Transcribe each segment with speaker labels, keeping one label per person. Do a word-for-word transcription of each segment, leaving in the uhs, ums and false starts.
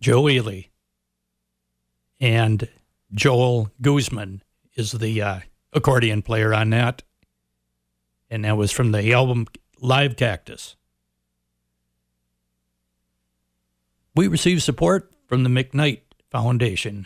Speaker 1: Joe Ely. And Joel Guzman is the uh, accordion player on that. And that was from the album Live Cactus. We received support from the McKnight Foundation.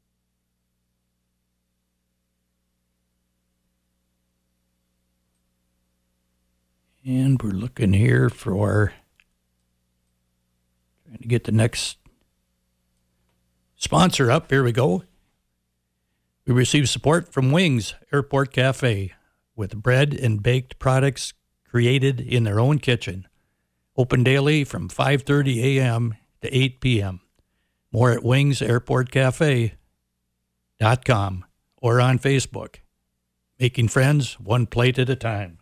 Speaker 1: And we're looking here for, trying to get the next sponsor up. Here we go. We received support from Wings Airport Cafe with bread and baked products created in their own kitchen. Open daily from five thirty a.m. to eight p.m. More at wings airport cafe dot com or on Facebook. Making friends one plate at a time.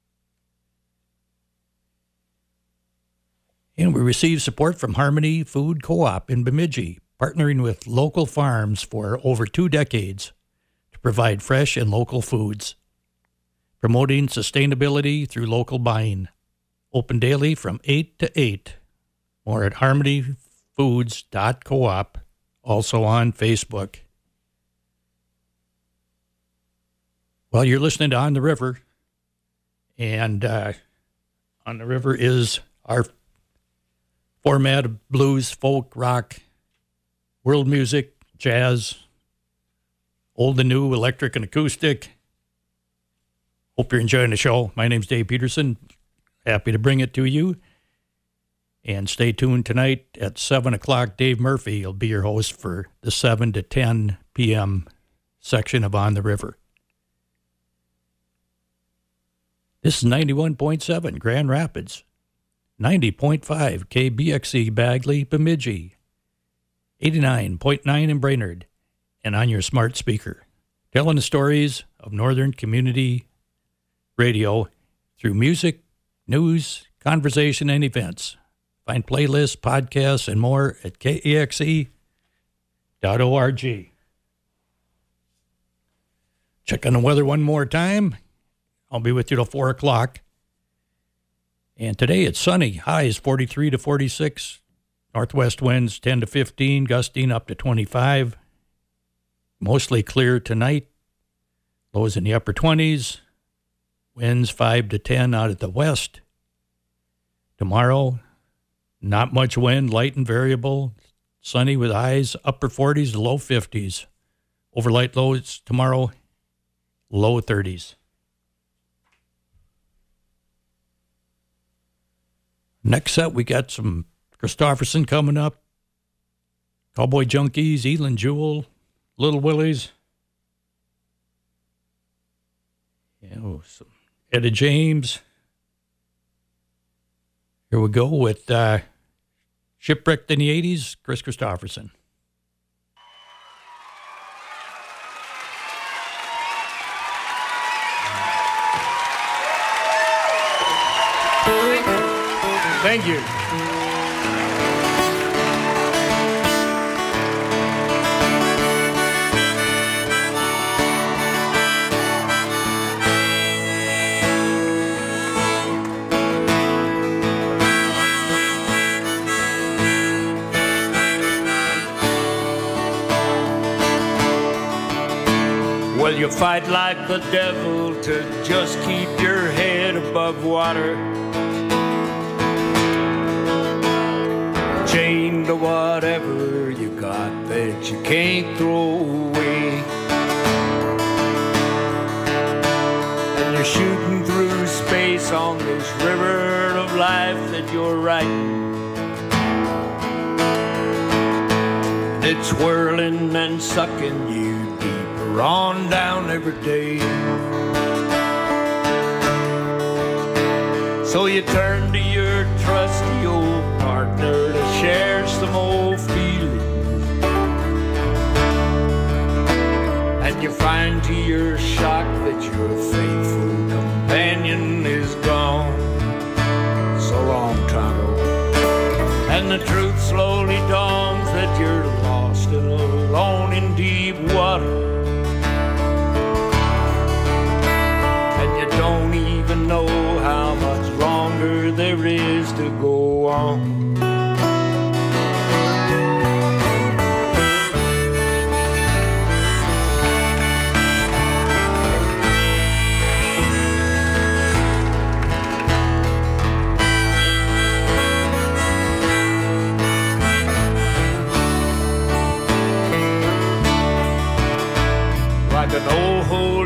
Speaker 1: And we received support from Harmony Food Co-op in Bemidji, partnering with local farms for over two decades to provide fresh and local foods, promoting sustainability through local buying. Open daily from eight to eight. More at harmony foods dot coop, also on Facebook. Well, you're listening to On the River, and uh, On the River is our format of blues, folk, rock, world music, jazz, old and new, electric and acoustic. Hope you're enjoying the show. My name's Dave Peterson. Happy to bring it to you. And stay tuned tonight at seven o'clock. Dave Murphy will be your host for the seven to ten p.m. section of On the River. This is ninety-one point seven Grand Rapids, ninety point five K B X E Bagley, Bemidji, eighty-nine point nine in Brainerd, and on your smart speaker, telling the stories of Northern Community Radio through music, news, conversation, and events. Find playlists, podcasts, and more at K E X E dot org. Check on the weather one more time. I'll be with you till four o'clock. And today it's sunny. Highs forty-three to forty-six. Northwest winds ten to fifteen, gusting up to twenty-five. Mostly clear tonight. Lows in the upper twenties. Winds five to ten out of the west. Tomorrow, not much wind, light and variable. Sunny with highs upper forties to low fifties. Overnight lows tomorrow, low thirties. Next set, we got some Christofferson coming up. Cowboy Junkies, Elin Jewell, Little Willies. You know, some Etta James. Here we go with uh, Shipwrecked in the eighties, Chris Christofferson.
Speaker 2: Thank you. Well, you fight like the devil to just keep your head above water. Chained to whatever you got that you can't throw away. And you're shooting through space on this river of life that you're riding. It's whirling and sucking you deeper on down every day. So you turn to your trusty old partner to share some old feelings, and you find to your shock that your faithful companion is gone so long time ago. And the truth slowly dawns that you're lost and alone in deep water, and you don't even know how much longer there is to go on.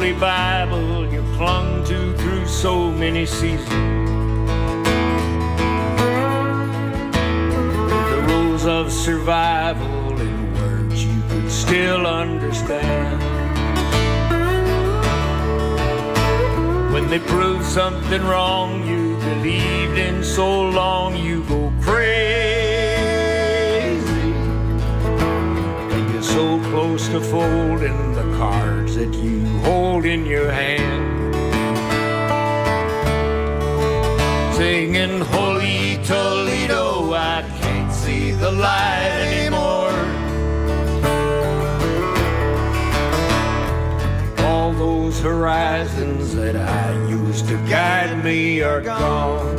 Speaker 2: Holy Bible you clung to through so many seasons, the rules of survival in words you could still understand. When they prove something wrong you believed in so long, you go crazy. And you're so close to folding the cards that you hold in your hand, singing Holy Toledo, I can't see the light anymore. All those horizons that I used to guide me are gone,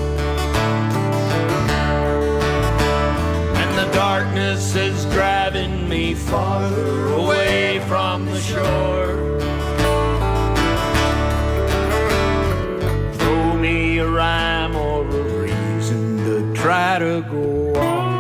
Speaker 2: and the darkness is driving me farther away from the shore. Throw me a rhyme or a reason to try to go on.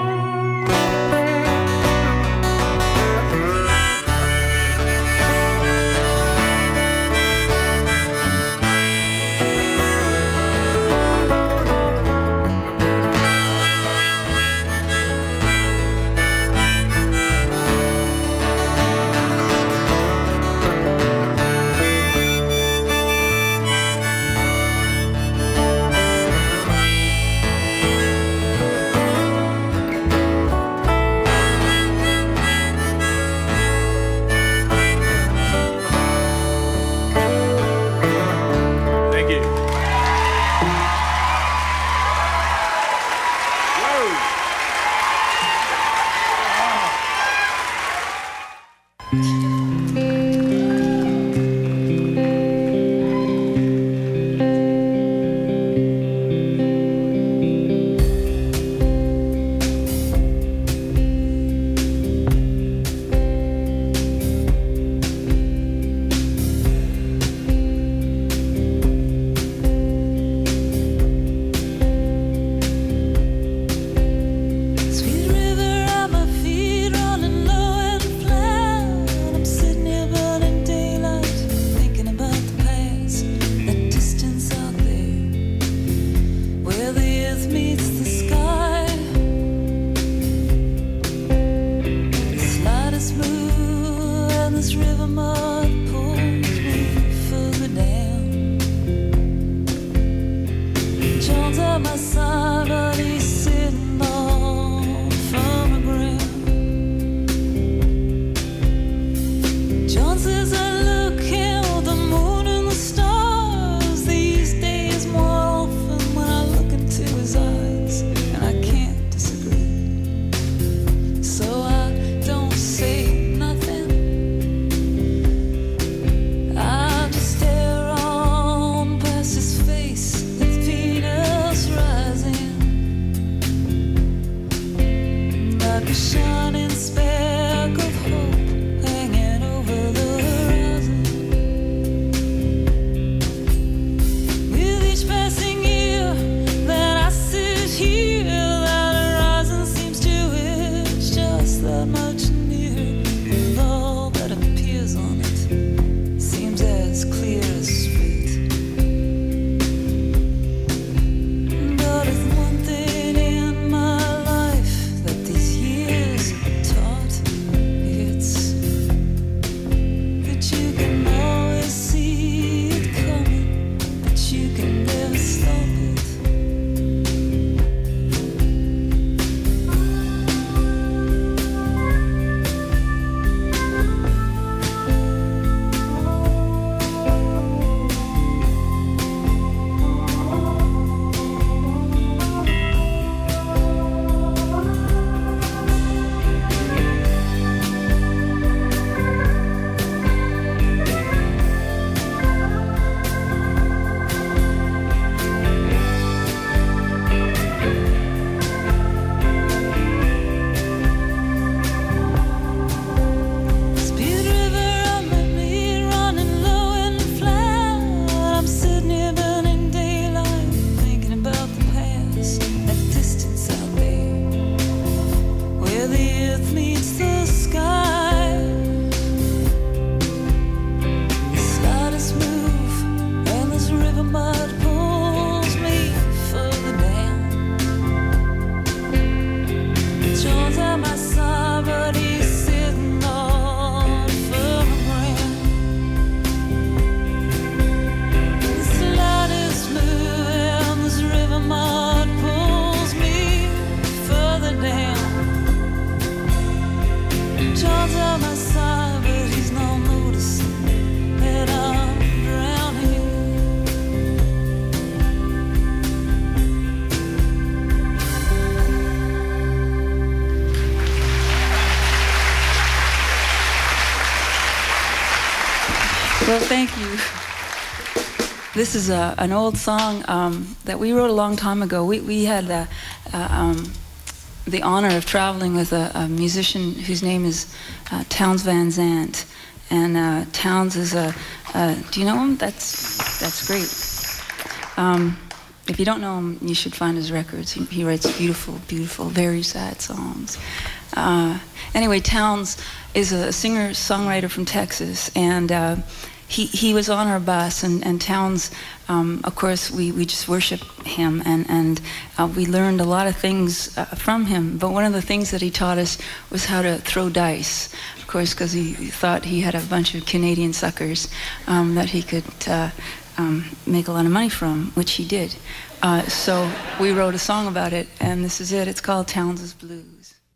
Speaker 3: clouds on my side, but he's not noticing that I'm drowning. Well, thank you. This is a, an old song um, that we wrote a long time ago. We, we had uh, uh, um, the honor of traveling with a, a musician whose name is uh, Townes Van Zandt. And uh, Townes is a, uh, do you know him? That's, that's great. Um, if you don't know him, you should find his records. He, he writes beautiful, beautiful, very sad songs. Uh, anyway, Townes is a singer-songwriter from Texas, and uh, He, he was on our bus, and, and Townes, um, of course, we, we just worship him, and, and uh, we learned a lot of things uh, from him. But one of the things that he taught us was how to throw dice, of course, because he, he thought he had a bunch of Canadian suckers um, that he could uh, um, make a lot of money from, which he did. Uh, so we wrote a song about it, and this is it. It's called Townes' Blues.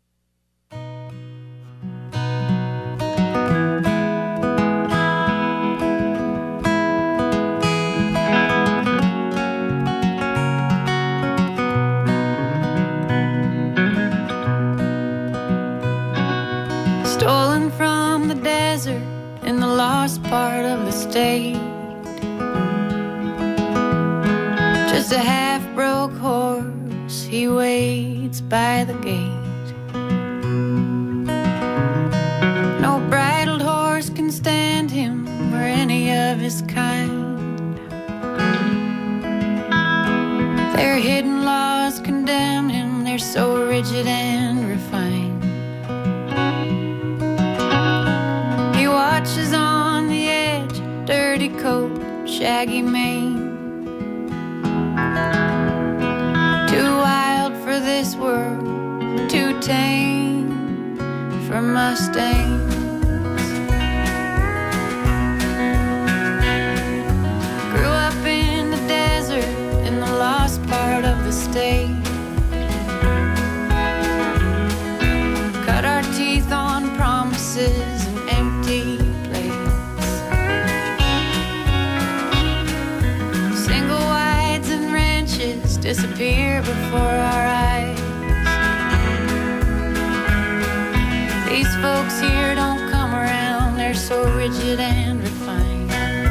Speaker 4: Stolen from the desert in the lost part of the state. Just a half-broke horse, he waits by the gate. No bridled horse can stand him or any of his kind. Their hidden laws condemn him, they're so rigid and refined. Watches on the edge, dirty coat, shaggy mane. Too wild for this world, too tame for Mustangs. Grew up in the desert, in the lost part of the state. Cut our teeth on promises and empty plates. Single wides and ranches disappear before our eyes. These folks here don't come around, they're so rigid and refined.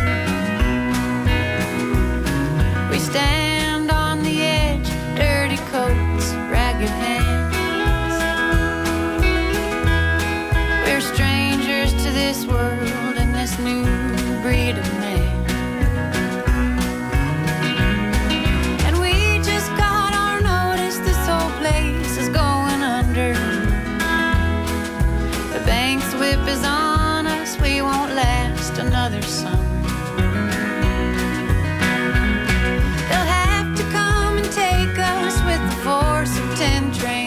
Speaker 4: We stand on the edge, dirty coats, ragged hands. We're strangers to this world and this new breed of man. And we just got our notice, this whole place is going under. The bank's whip is on us, we won't last another summer. They'll have to come and take us with the force of ten trains.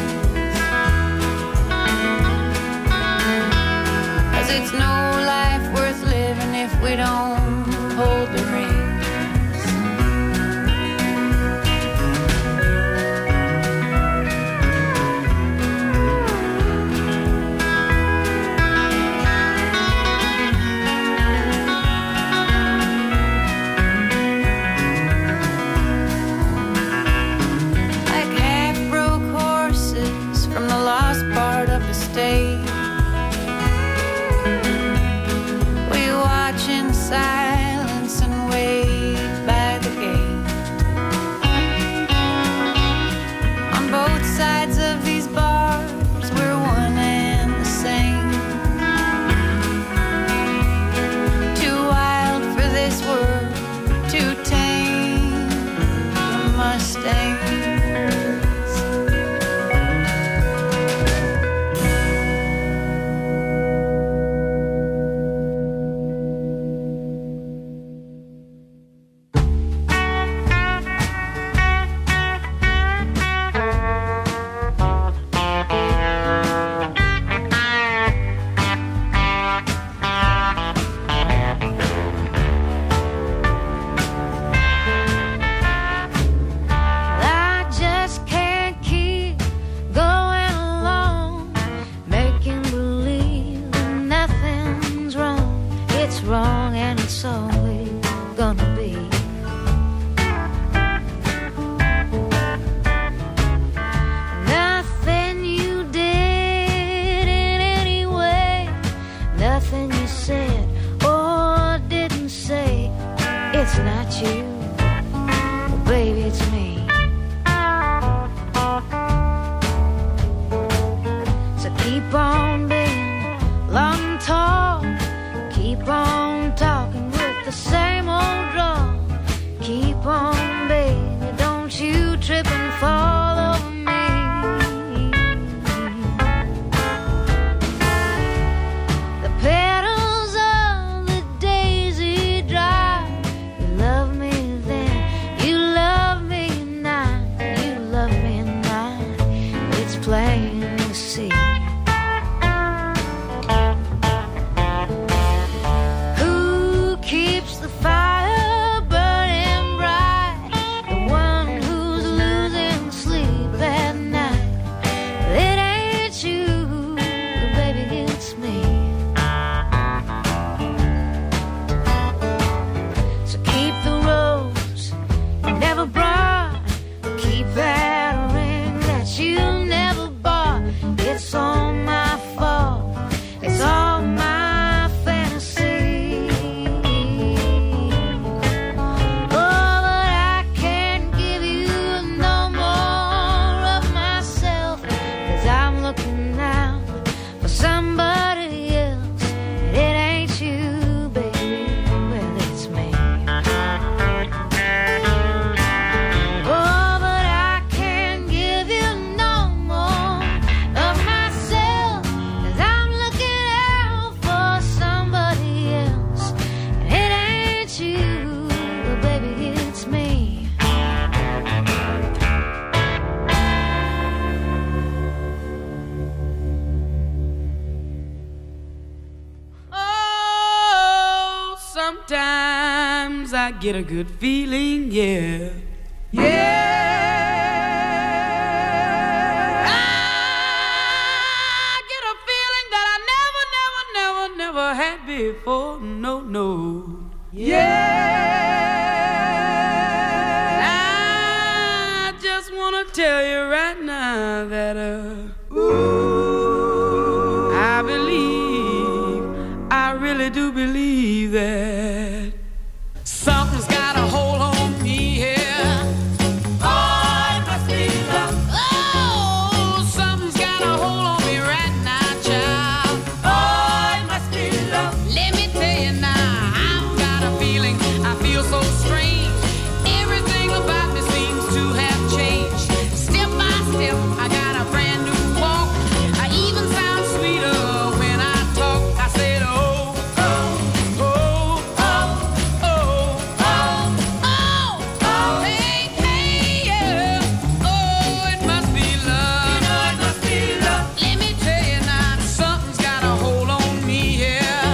Speaker 4: It's no life worth living if we don't hold the reins. not you, well, baby, it's me. So keep on being long and tall, keep on talking with the same old drawl. Keep on, baby, don't you trip and fall over me. The petals of the daisy dry. You love me then, you love me now, you love me now. It's plain to see. Who keeps the fire burning bright? The one who's losing sleep at night. It ain't you, baby, it's me. So keep the rose you never brought, keep that ring that you never bought. It's all my fault, it's all my fantasy. Oh, but I can't give you no more of myself, 'cause I'm looking now for somebody else. And it ain't you, baby, well, it's me. Oh, but I can't give you no more of myself, 'cause I'm looking out for somebody else. And it ain't you, baby, it's me.
Speaker 5: Oh, sometimes I get a good feeling, yeah. Yeah. I get a feeling that I never, never, never, never had before. No, no. Yeah. I just want to tell you right now that, uh, ooh, I believe, I really do believe that something's got a hold on me here. Oh, it must be love. Oh, something's got a hold on me right now, child. Oh, it must be love. Let me tell you now, I've got a feeling, I feel so strange. Everything about me seems to have changed. Step by step, I got a brand new walk. I even sound sweeter when I talk. I said, oh, oh, oh, oh, oh, oh, oh, oh, hey, hey, yeah. Oh, it must be love. You know it must be love. Let me tell you now, something's got a hold on me here.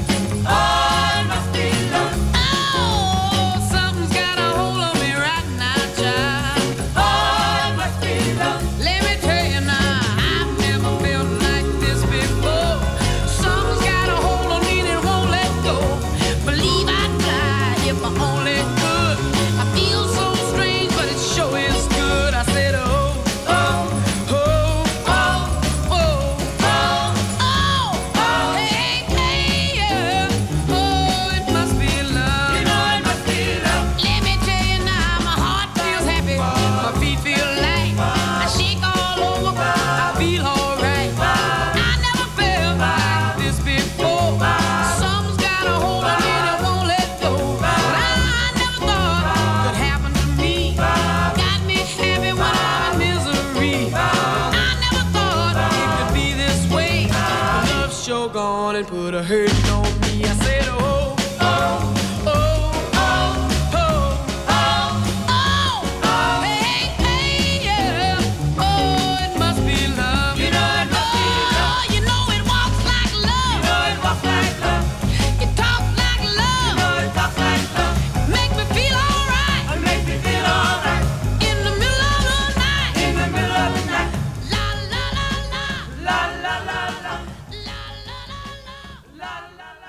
Speaker 5: Oh, it must be love. Oh, something's got a hold on me right now, child. Oh, it must be love. Let me tell you now, I've never felt like this before. Something's got a hold on me that won't let go. Believe I'd fly if I only could. I feel so strange, but it sure is good. I said, oh, oh, oh, oh, oh, oh, oh, oh, hey, hey, yeah. Oh, it must be love. You know it must be love. Let me tell you now, my heart feels happy, my feet feel light. I shake all over, I feel alright. I never felt like this before. Something's got a hold on me that won't let go. But I never thought could happen to me. Got me happy when I'm in misery. I never thought it could be this way. Love's sure gone and put a hurting on me. I said, oh, oh, oh, oh, oh, oh, oh, oh, hey, hey, yeah. Oh, it must be love. You know it must be love. Oh, you know it walks like love. You know it walks like love. It talks like love. You know it talks like love. Make me feel alright. It makes me feel alright. In the middle of the night. In the middle of the night. La la la la. La la la la. La la la la. La la la.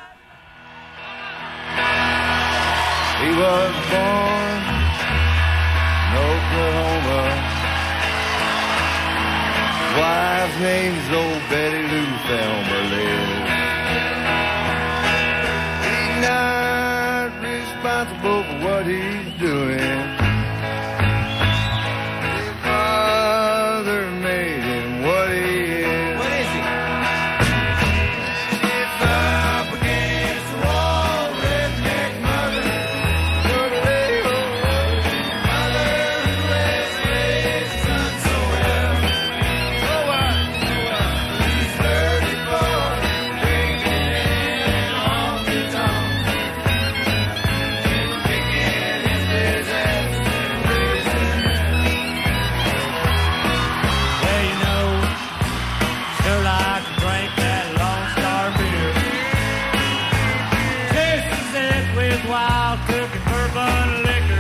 Speaker 2: He was born in Oklahoma. Wife's name's old Betty Lou Thelma Liz. He's not responsible for what
Speaker 6: he's doing. His mother made him what he is.
Speaker 7: What is he?
Speaker 6: It's up against the wall, redneck mother. Mother who has raised his son so well. So what? So what? He's thirty-four, drinking in honky tonk. He's picking his business and raising hell.
Speaker 2: Well, you know, sure like to drink that Lone Star beer. Tastes it with wild cooking bourbon liquor.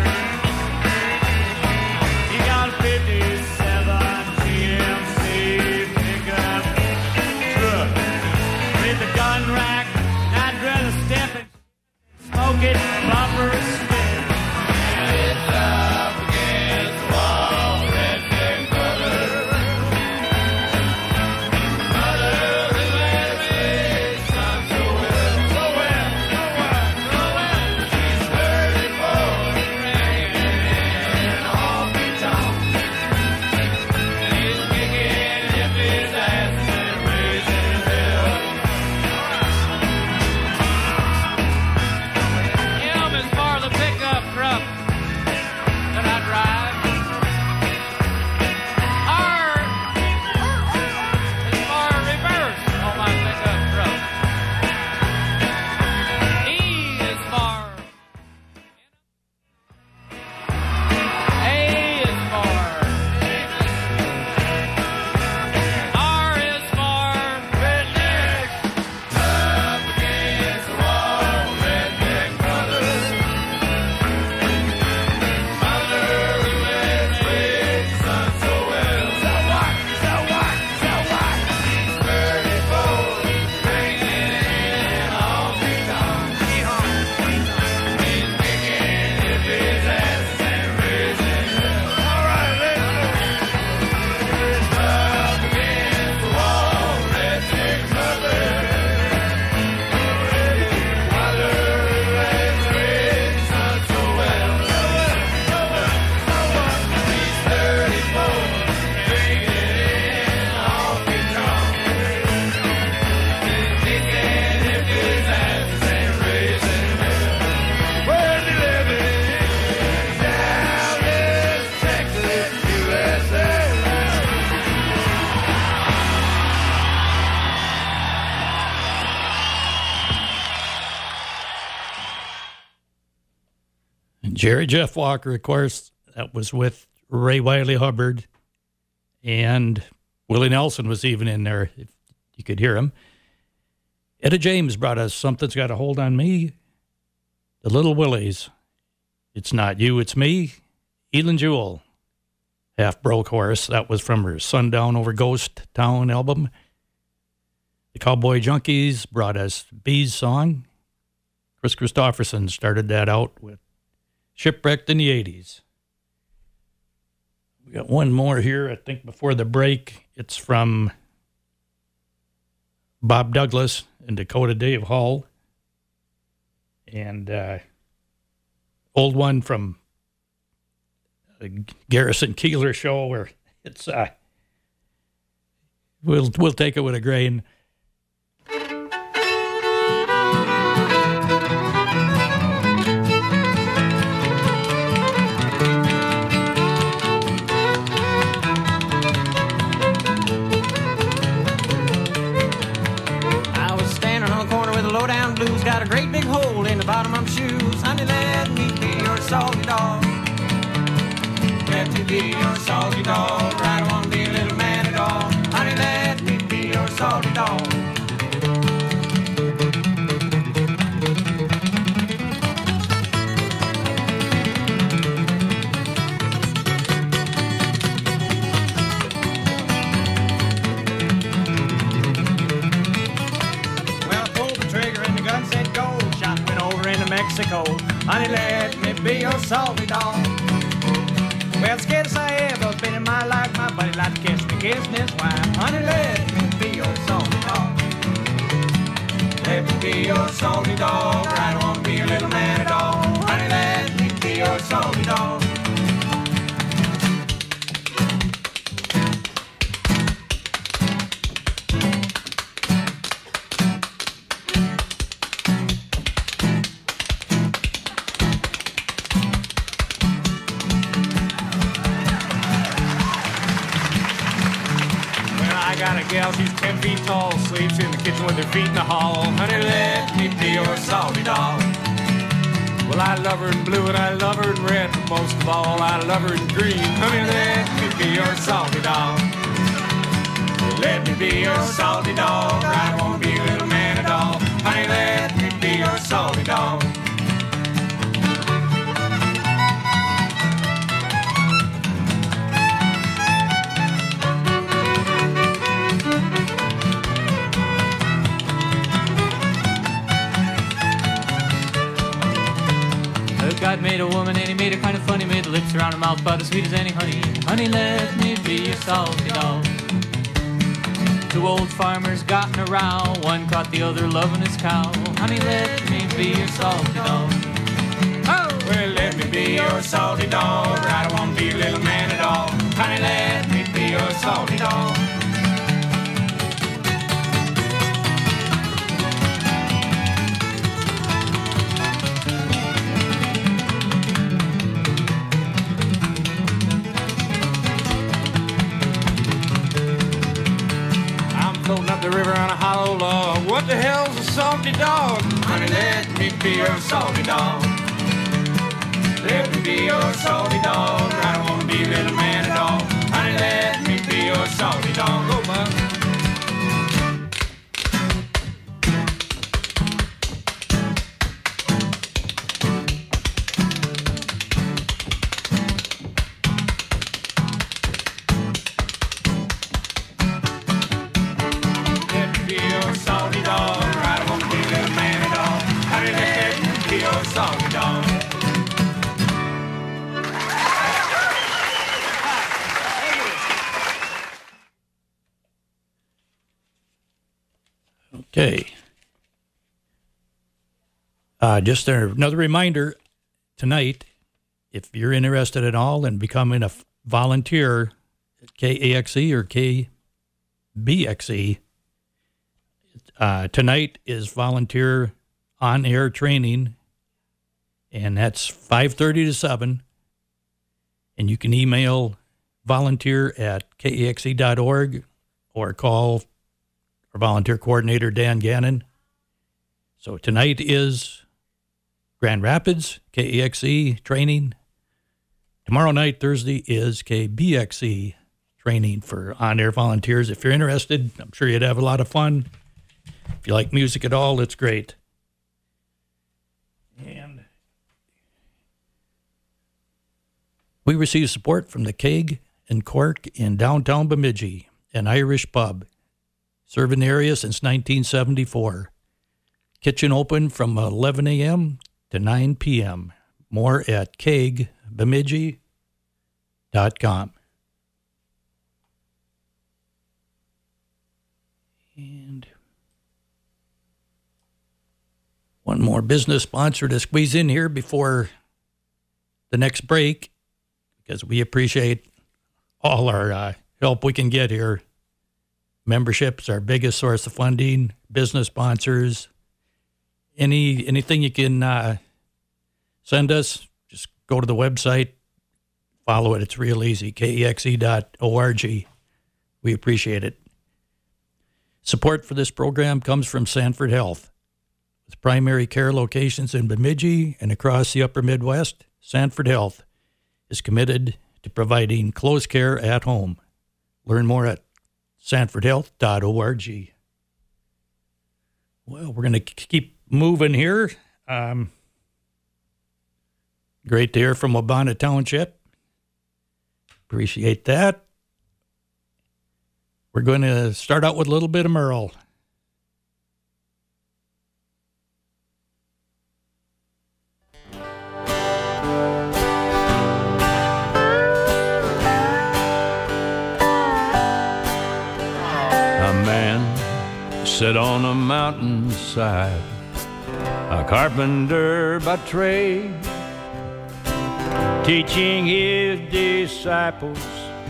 Speaker 2: He got a fifty-seven G M C pickup truck with a gun rack. I'd rather step and smoke it, bumper stick.
Speaker 6: It's up against the wall, redneck mother. Mother who has raised son so well, so well, so well, so well. She's thirty-four, drinking in honky tonk. He's kicking hippies' asses and raising hell.
Speaker 2: Him is for the pickup truck that I drive. R is for reverse on my pickup truck. E is for A is for R is for redneck.
Speaker 6: Up against the wall, redneck mother. Mother who has raised son so well. So what? So what? So what? She's thirty-four, drinking in honky tonk. He's kicking hippies' asses and raising hell. All right, let's go. Up against the wall, redneck mother. Mother who has raised son so well. So well, so well, so well. He's thirty-four, drinking in honky tonk. Kicking hippies' asses and raising hell. Where's he living? Dallas, Texas, U S A.
Speaker 1: And Jerry Jeff Walker, of course, that was with Ray Wiley Hubbard, and Willie Nelson was even in there, if you could hear him. Etta James brought us Something's Got a Hold on Me, the Little Willies. It's Not You, It's Me. Elin Jewell, Half Broke Horse. That was from her Sundown Over Ghost Town album. The Cowboy Junkies brought us Bee's Song. Chris Christopherson started that out with Shipwrecked in the eighties. We got one more here, I think, before the break. It's from Bob Douglas and Dakota Dave Hall. And uh, old one from the Garrison Keeler show where it's, uh, we'll, we'll take it with a grain.
Speaker 7: I was standing on the corner with a low-down blues, got a great big hole in the bottom of my shoes. Honey, let me be your salty dog. Let me be your salty dog. I don't want to be a little man at all. Honey, let me be your salty dog. Well, I pulled the trigger and the gun said go. Shot went over into Mexico. Honey, let me be your salty dog. Well, scared as I ever been in my life, my buddy like to catch me kissing his wife. Honey, let me be your salty dog. Let me be your salty dog. I don't want to be a little man at all. Honey, let me be your salty dog. Got a gal, she's ten feet tall, sleeps in the kitchen with her feet in the hall. Honey, let me be your salty dog. Well, I love her in blue and I love her in red, but most of all, I love her in green. Honey, let me be your salty dog. Let me be your salty dog. I won't be a little man at all. Honey, let me be your salty dog.
Speaker 8: God made a woman and he made her kind of funny, made the lips around her mouth about as sweet as any honey. Honey, let me be your salty dog. Two old farmers got in a row, one caught the other loving his cow. Honey, let me be your salty dog. Oh! Well, let me be your salty dog. I don't want to be a little man at all. Honey, let me be your salty dog. Floating up the river on a hollow log. What the hell's a salty dog? Honey, let me be your salty dog. Let me be your salty dog. I don't want to be a little man at all. Honey, let me be your salty dog. Go, bud.
Speaker 1: Okay. Uh, just another reminder tonight, if you're interested at all in becoming a volunteer at K A X E or K B X E, uh, tonight is volunteer on-air training, and that's five thirty to seven, and you can email volunteer at K A X E dot org or call our volunteer coordinator, Dan Gannon. So tonight is Grand Rapids, K A X E training. Tomorrow night, Thursday, is K B X E training for on-air volunteers. If you're interested, I'm sure you'd have a lot of fun. If you like music at all, it's great. And we receive support from the Keg and Cork in downtown Bemidji, an Irish pub. Serving the area since nineteen seventy-four. Kitchen open from eleven a.m. to nine p.m. More at keg bemidji dot com. And one more business sponsor to squeeze in here before the next break, because we appreciate all our uh, help we can get here. Membership's our biggest source of funding. Business sponsors, any anything you can uh, send us, just go to the website, follow it. It's real easy, K E X E dot org. We appreciate it. Support for this program comes from Sanford Health. With primary care locations in Bemidji and across the upper Midwest, Sanford Health is committed to providing close care at home. Learn more at sanford health dot org. Well, we're going to keep moving here. Um, great to hear from Wabana Township. Appreciate that. We're going to start out with a little bit of Merle.
Speaker 2: Sit on a mountainside, a carpenter by trade. teaching his disciples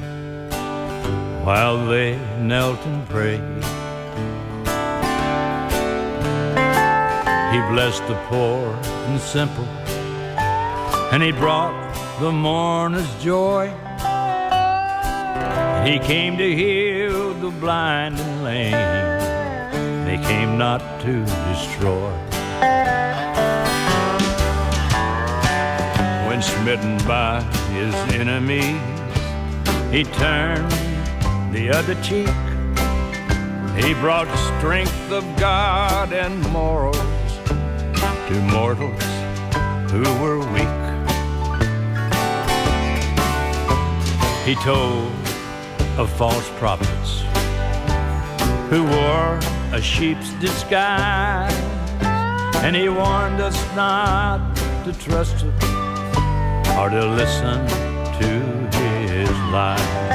Speaker 2: while they knelt and prayed. He blessed the poor and simple, and he brought the mourners joy. He came to heal the blind and lame. They came not to destroy. When smitten by his enemies, he turned the other cheek. He brought strength of God and morals to mortals who were weak. He told of false prophets who wore a sheep's disguise, and he warned us not to trust him or to listen to his lies.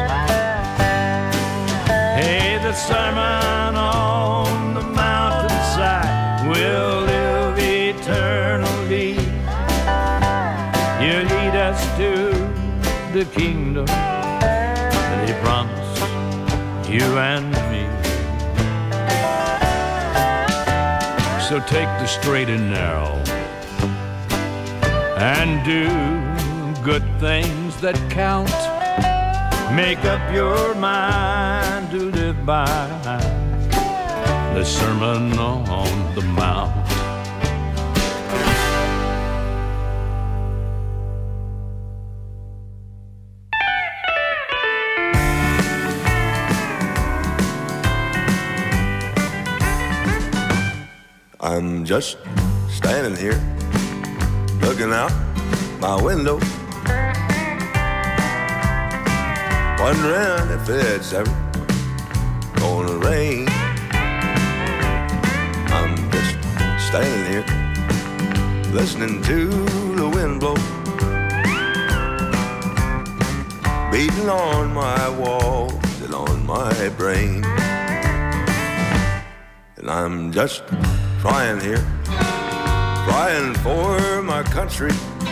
Speaker 2: Hey, the Sermon on the Mountainside will live eternally. You lead us to the kingdom that he promised you and me. So take the straight and narrow and do good things that count. Make up your mind to live by the Sermon on the Mount.
Speaker 9: I'm just standing here, looking out my window, wondering if it's ever gonna rain. I'm just standing here, listening to the wind blow, beating on my walls and on my brain. And I'm just crying here, crying for my country.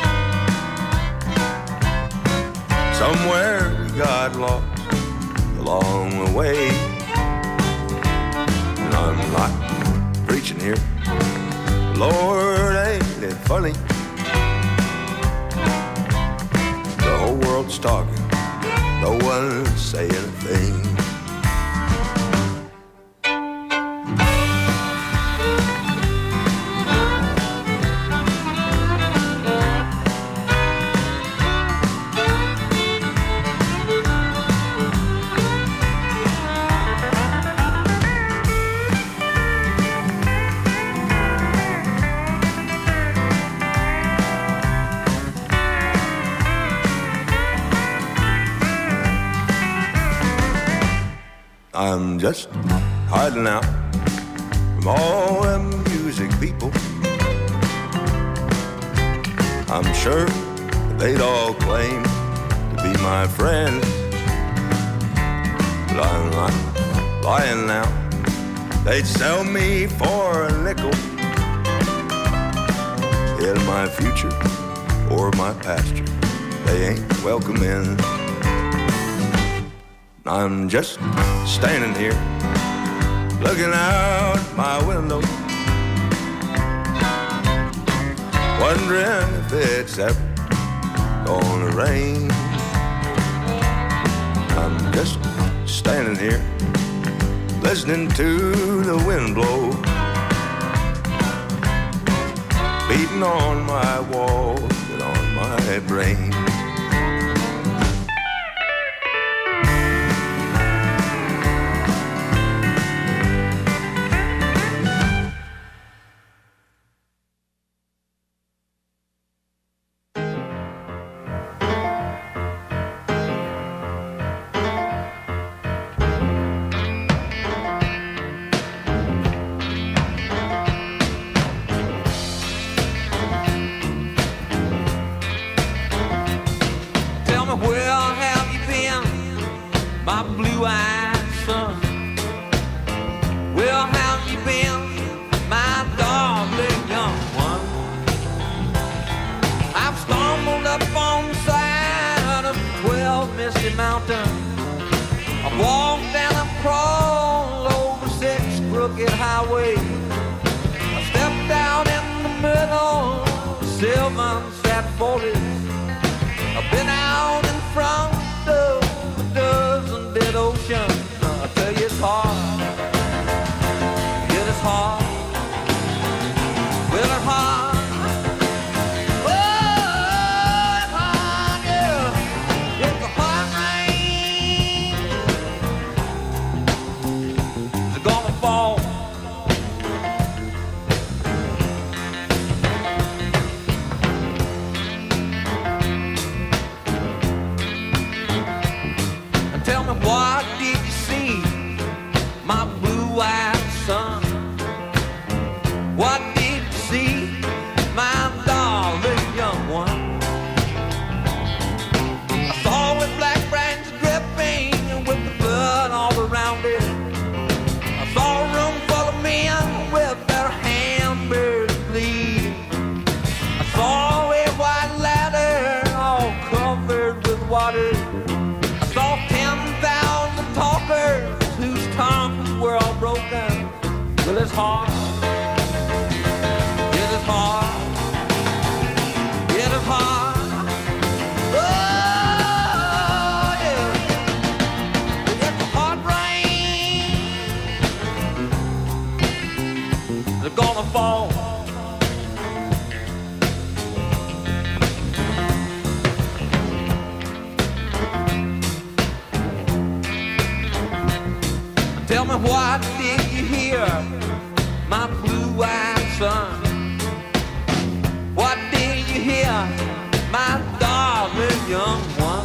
Speaker 9: Somewhere we got lost along the way. And I'm not preaching here, Lord, ain't it funny? The whole world's talking, no one's saying a thing. I'm just hiding out from all them music people. I'm sure they'd all claim to be my friends, but I'm not lying now. They'd sell me for a nickel in my future or my pasture. They ain't welcome in. I'm just standing here, looking out my window, wondering if it's ever gonna rain. I'm just standing here, listening to the wind blow, beating on my walls and on my brain.
Speaker 10: seven sad forties. I've been out in front of a dozen dead oceans. I tell you it's hard. It is hard. Well, it's hard. Oh, it's hard, yeah. It's a hard rain. It's gonna fall. Tell me, what did you see, my blue-eyed son? What did you see, my darling young one? I saw with black branch dripping with the blood all around it. I saw a room full of men with their hamburgers bleeding. I saw a white ladder all covered with water. I saw ten thousand talkers whose tongues were all broken. Well, it's hard. It is hard. It is hard. Oh, yeah. It's a hard rain. They're gonna fall. Tell me, what did you hear, my blue-eyed son? What did you hear, my darling young one?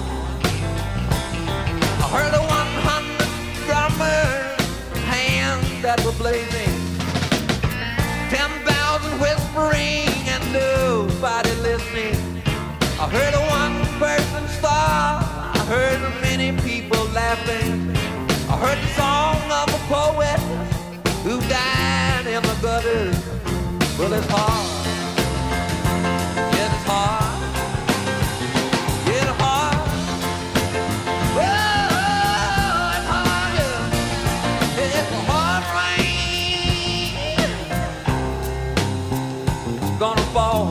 Speaker 10: I heard a one hundred drummers, hands that were blazing, ten thousand whispering and nobody listening. I heard a one-person star, I heard many people laughing. I heard the song of a poet who died in the gutters. Well, it's hard. It is hard. It is hard. Oh, it's hard, yeah. It's a hard rain. It's gonna fall.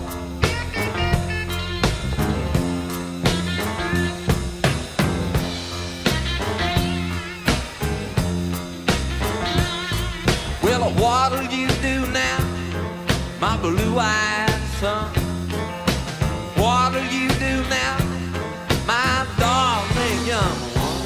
Speaker 10: Well, what'll you do now, my blue-eyed son? What'll you do now, my darling young one?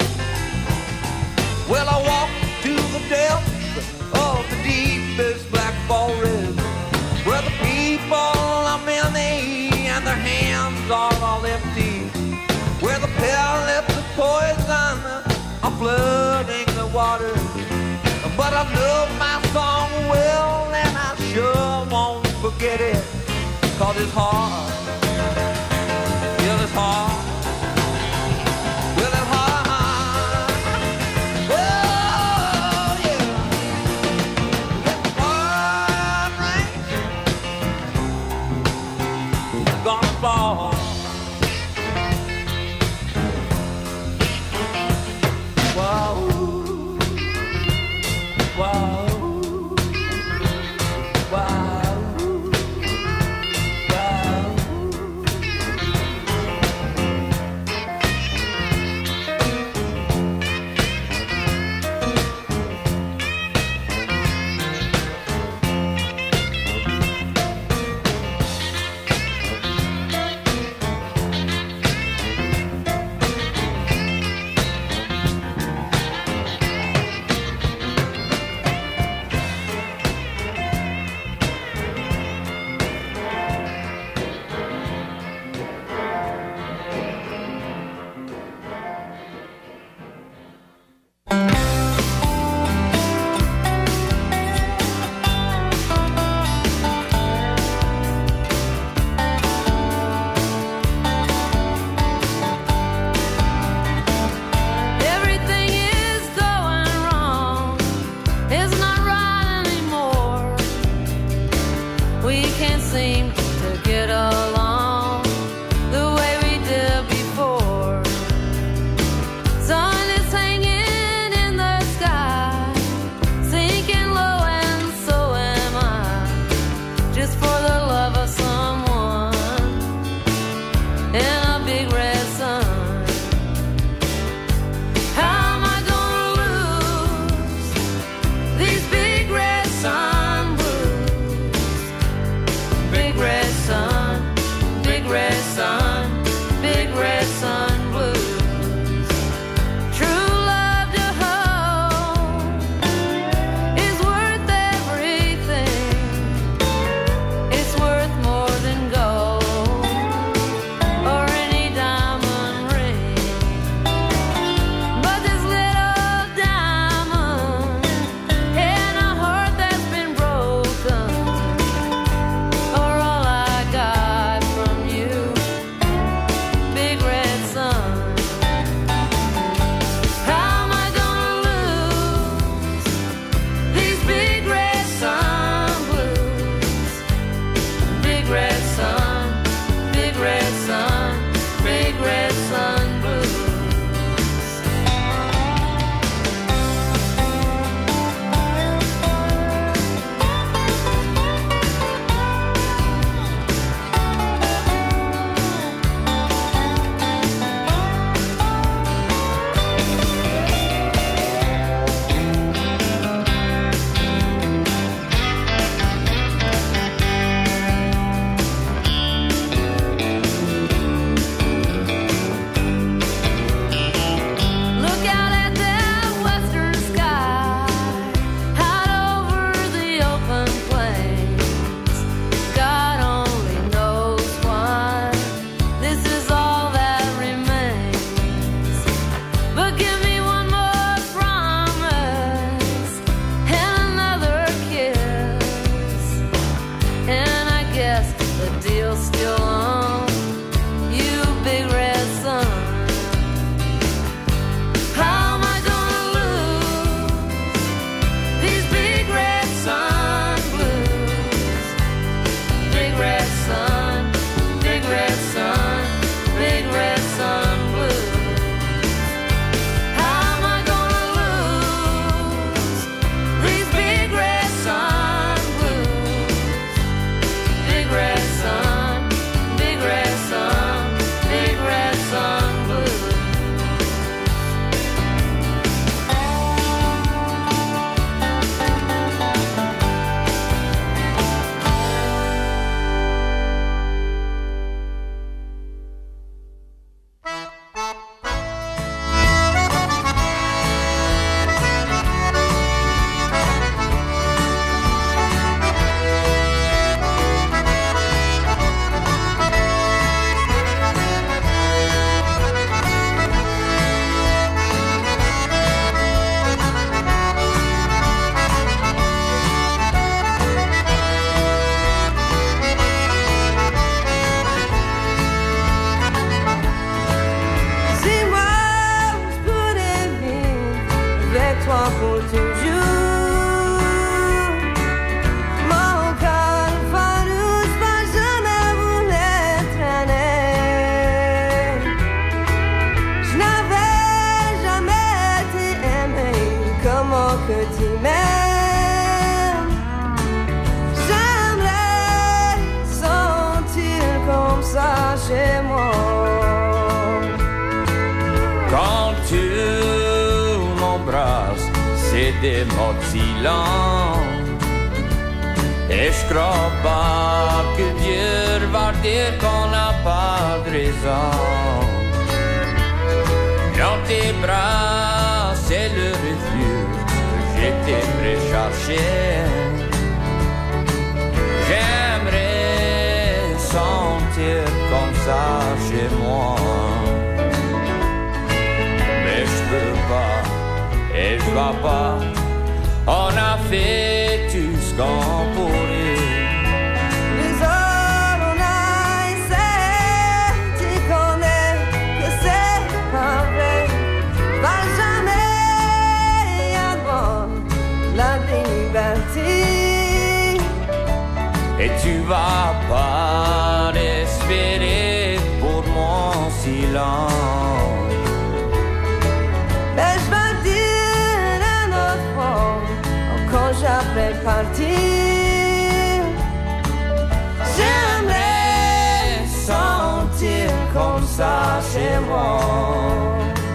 Speaker 10: Well, I walk to the depths of the deepest black forest, where the people are many and their hands are all empty, where the pellets of poison are flooding the water. But I love my song well, and I sure won't forget it, 'cause it's hard. Yeah, it's hard. Well, it's hard. Oh, yeah. It's hard, right? It's gonna fall. Whoa. Wow, wow, wow. des mots de silence. Et je crois pas que Dieu va dire qu'on n'a pas de raison. Dans tes bras, c'est le refuge que j'étais prêt chercher. J'aimerais sentir comme ça chez moi. Mais je peux pas, et je vais pas. On a fait tout ce qu'on pourrait.
Speaker 11: Les heures on a essayé, tu connais que c'est pas vrai. Va jamais avoir la liberté.
Speaker 10: Et tu vas pas espérer pour mon silence.
Speaker 11: Mais je vais dire un autre fois, quand j'appelle partir.
Speaker 10: J'aimerais sentir comme ça chez moi.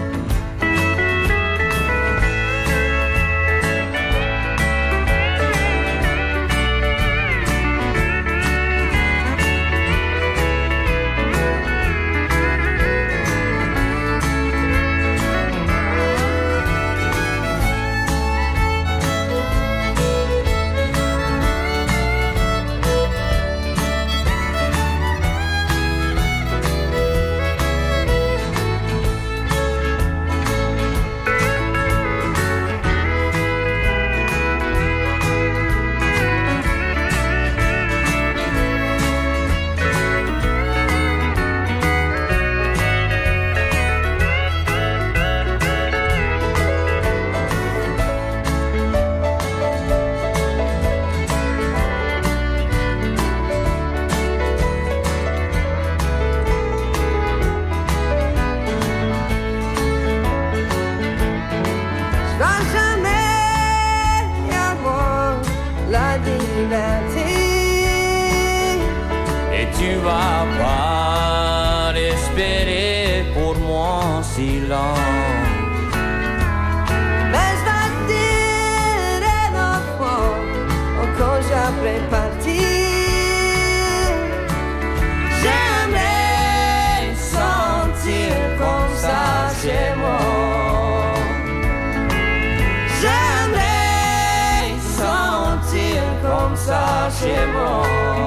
Speaker 10: Et tu vas pas espérer pour mon silence.
Speaker 11: Mais je vais te dire un autre fois, quand j'appelle partir.
Speaker 10: J'aimerais sentir comme ça chez moi. J'aimerais sentir comme ça chez moi.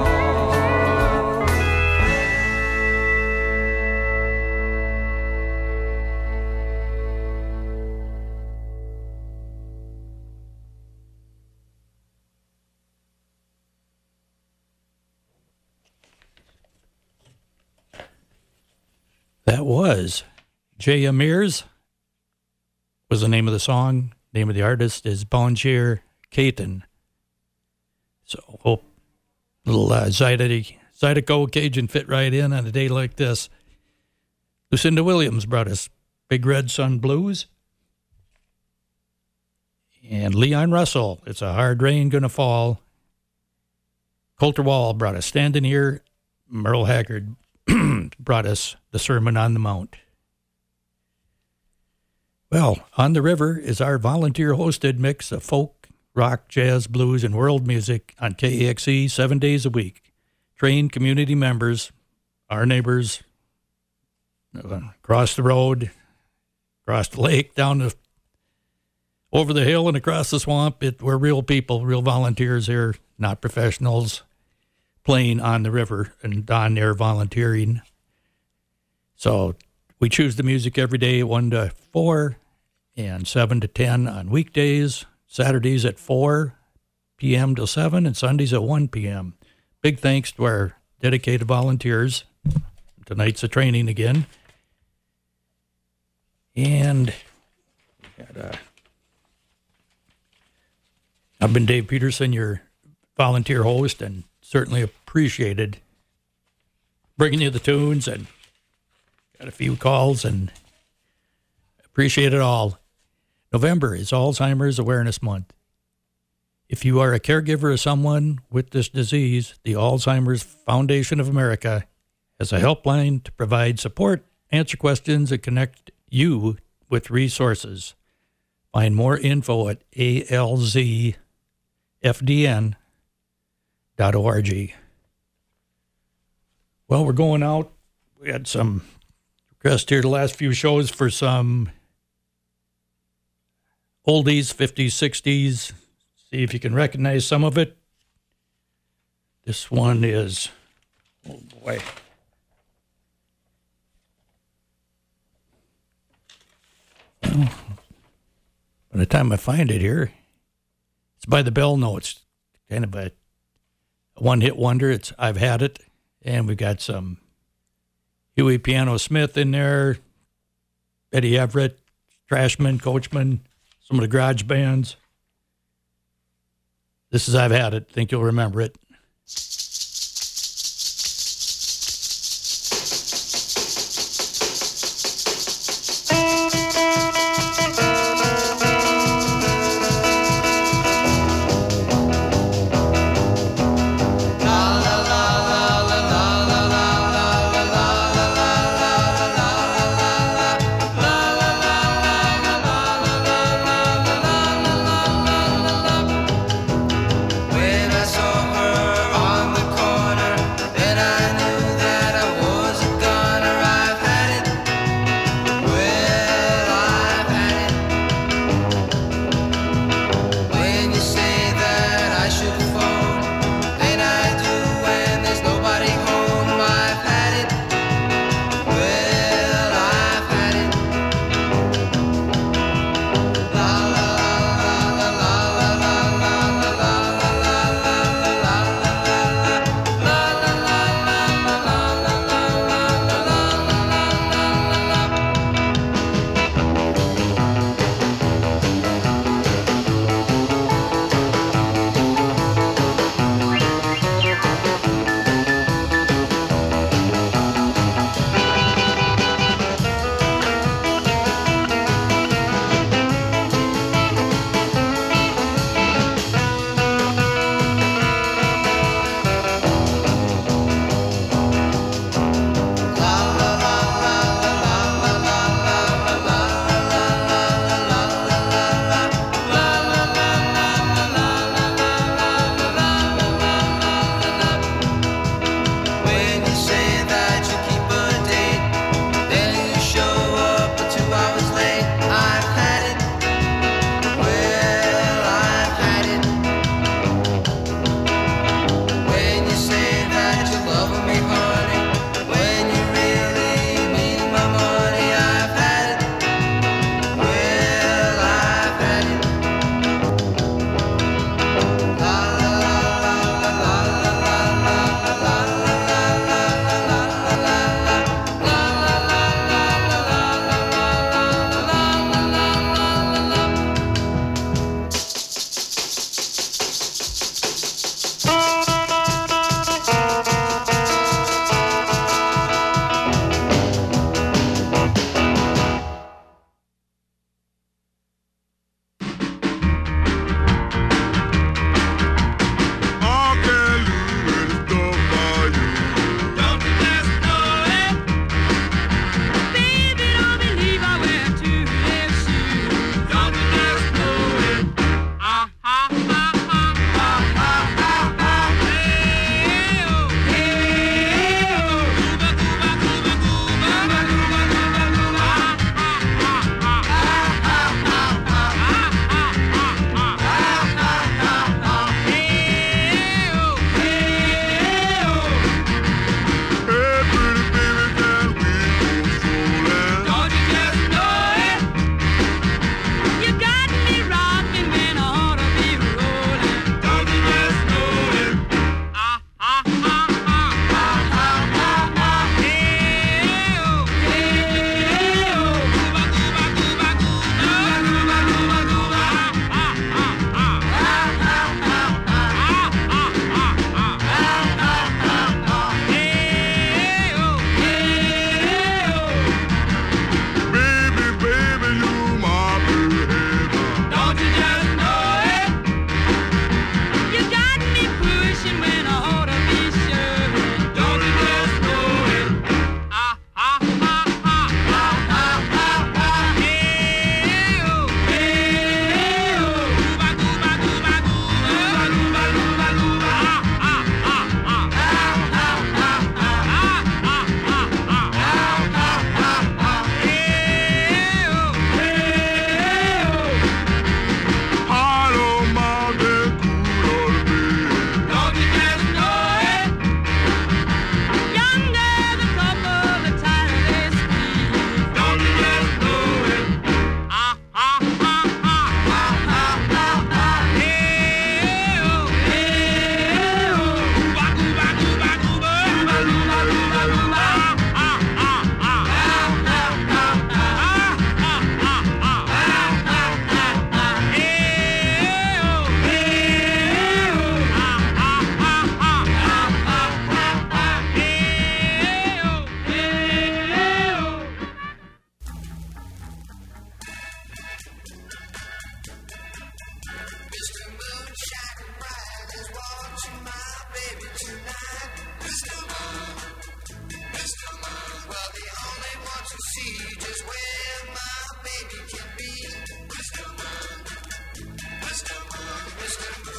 Speaker 1: That was Jay Amirs was the name of the song. Name of the artist is Bonjour Caton. So hope little uh, Zydeco, Zydeco Cajun fit right in on a day like this. Lucinda Williams brought us Big Red Sun Blues. And Leon Russell, It's a Hard Rain Gonna Fall. Coulter Wall brought us Standing Here. Merle Haggard brought us The Sermon on the Mount. Well, On the River is our volunteer-hosted mix of folk, rock, jazz, blues, and world music on K A X E seven days a week. Trained community members, our neighbors, across the road, across the lake, down the, over the hill and across the swamp. It, we're real people, real volunteers here, not professionals, playing on the river and on there volunteering. So we choose the music every day, one to four and seven to ten on weekdays, Saturdays at four p.m. till seven, and Sundays at one p.m. Big thanks to our dedicated volunteers. Tonight's a training again. And got, uh, I've been Dave Peterson, your volunteer host, and certainly appreciated bringing you the tunes, and got a few calls, and appreciate it all. November is Alzheimer's Awareness Month. If you are a caregiver of someone with this disease, the Alzheimer's Foundation of America has a helpline to provide support, answer questions, and connect you with resources. Find more info at A L Z F D N dot org. Well, we're going out. We had some requests here the last few shows for some oldies, fifties, sixties. See if you can recognize some of it. This one is, oh boy. Well, by the time I find it here, it's by the Bell Notes. Kind of a, a one-hit wonder. It's I've Had It. And we got some Huey Piano Smith in there, Eddie Everett, Trashman, Coachman, some of the garage bands. This is I've Had It. Think you'll remember it.
Speaker 10: When I saw her on the
Speaker 12: watching my baby tonight. Mister Moon, Mister Moon. Well, they only want to see just where my baby can be. Mister Moon, Mister Moon, Mister Moon.